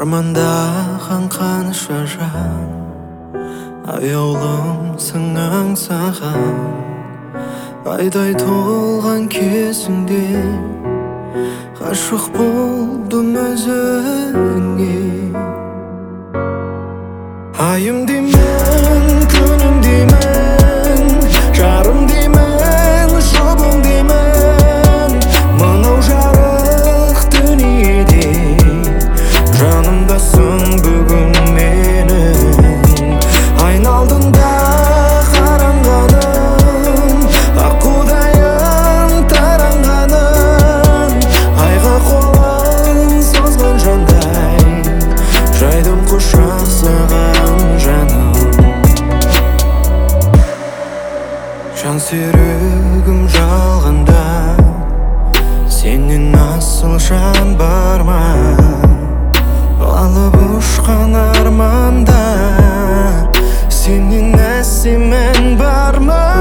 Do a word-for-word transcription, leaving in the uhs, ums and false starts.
арманда қанқаныша жан аяулымсың аңсаған айдай толған кезіңде ғашық болдым өзіңе. Айым деймін, күнім деймін, жарым деймін, жұбым деймін, мынау жарық дүниеде жанымдасың бүгін менің. Айналдың да қараңғаным, аққудайын таранғаным, айға қолын созған жандай жайдым құшақ саған жаным. Жан серігім жалғанда сенен асыл жан бар ма? Алып ұшқан арманда сенен әсем ән бар ма?